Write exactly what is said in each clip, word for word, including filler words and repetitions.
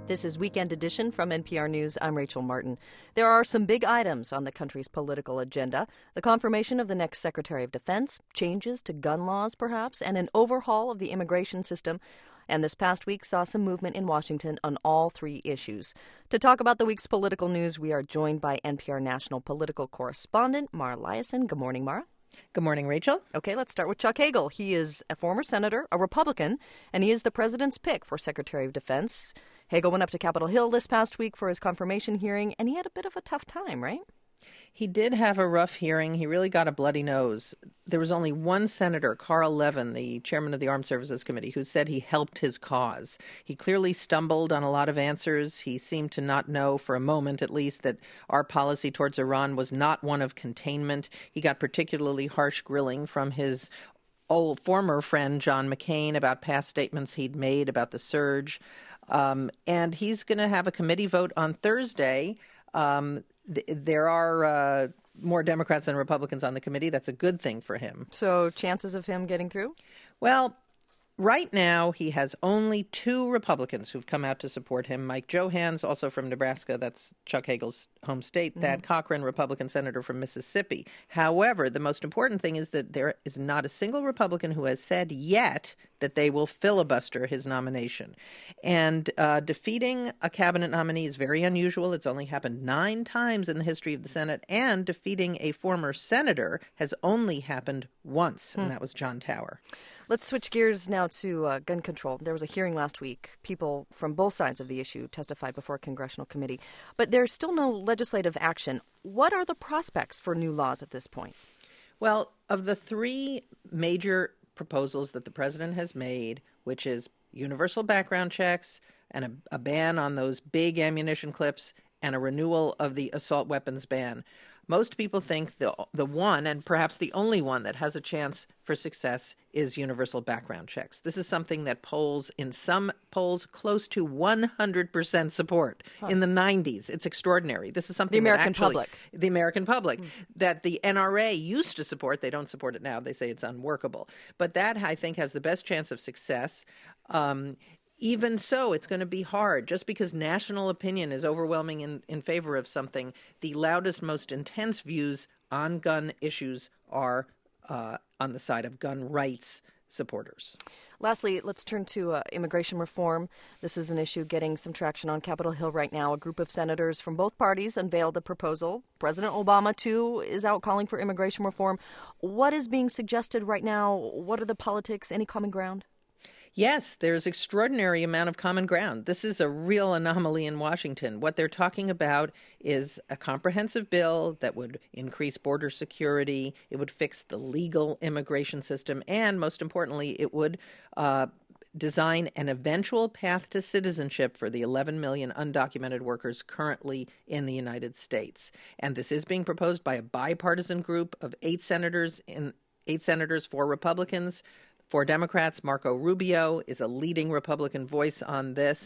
This is Weekend Edition from N P R News. I'm Rachel Martin. There are some big items on the country's political agenda. The confirmation of the next Secretary of Defense, changes to gun laws perhaps, and an overhaul of the immigration system. And this past week saw some movement in Washington on all three issues. To talk about the week's political news, we are joined by N P R national political correspondent Mara Liasson. Good morning, Mara. Good morning, Rachel. Okay, let's start with Chuck Hagel. He is a former senator, a Republican, and he is the president's pick for Secretary of Defense. Hagel went up to Capitol Hill this past week for his confirmation hearing, and he had a bit of a tough time, right? He did have a rough hearing. He really got a bloody nose. There was only one senator, Carl Levin, the chairman of the Armed Services Committee, who said he helped his cause. He clearly stumbled on a lot of answers. He seemed to not know, for a moment at least, that our policy towards Iran was not one of containment. He got particularly harsh grilling from his old former friend, John McCain, about past statements he'd made about the surge. Um, and he's going to have a committee vote on Thursday. Um, th- there are uh, more Democrats than Republicans on the committee. That's a good thing for him. So chances of him getting through? Well, right now he has only two Republicans who've come out to support him. Mike Johans, also from Nebraska, that's Chuck Hagel's home state. Mm-hmm. Thad Cochran, Republican senator from Mississippi. However, the most important thing is that there is not a single Republican who has said yet that they will filibuster his nomination. And uh, defeating a cabinet nominee is very unusual. It's only happened nine times in the history of the Senate. And defeating a former senator has only happened once, hmm. and that was John Tower. Let's switch gears now to uh, gun control. There was a hearing last week. People from both sides of the issue testified before a congressional committee. But there's still no legislative action. What are the prospects for new laws at this point? Well, of the three major proposals that the president has made, which is universal background checks and a, a ban on those big ammunition clips and a renewal of the assault weapons ban, most people think the the one, and perhaps the only one, that has a chance for success is universal background checks. This is something that polls, in some polls, close to one hundred percent support. Huh. In the nineties. It's extraordinary. This is something the American that actually, public. The American public, mm. that the N R A used to support. They don't support it now. They say it's unworkable. But that, I think, has the best chance of success. Um Even so, it's going to be hard. Just because national opinion is overwhelming in, in favor of something, the loudest, most intense views on gun issues are uh, on the side of gun rights supporters. Lastly, let's turn to uh, immigration reform. This is an issue getting some traction on Capitol Hill right now. A group of senators from both parties unveiled a proposal. President Obama, too, is out calling for immigration reform. What is being suggested right now? What are the politics? Any common ground? Yes, there's extraordinary amount of common ground. This is a real anomaly in Washington. What they're talking about is a comprehensive bill that would increase border security. It would fix the legal immigration system. And most importantly, it would uh, design an eventual path to citizenship for the eleven million undocumented workers currently in the United States. And this is being proposed by a bipartisan group of eight senators, in, eight senators, four Republicans. For Democrats, Marco Rubio is a leading Republican voice on this.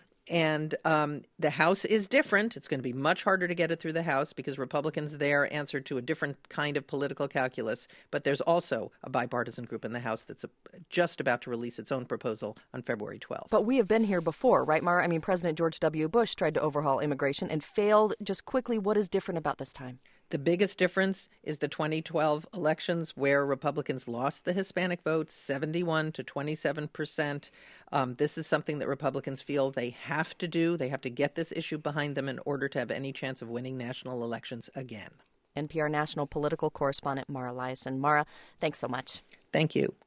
And um, the House is different. It's going to be much harder to get it through the House because Republicans there answer to a different kind of political calculus. But there's also a bipartisan group in the House that's a, just about to release its own proposal on February twelfth. But we have been here before, right, Mara? I mean, President George W. Bush tried to overhaul immigration and failed. Just quickly, what is different about this time? The biggest difference is the twenty twelve elections, where Republicans lost the Hispanic vote seventy-one to twenty-seven percent. Um, this is something that Republicans feel they have to do. They have to get this issue behind them in order to have any chance of winning national elections again. N P R national political correspondent Mara Liasson. Mara, thanks so much. Thank you.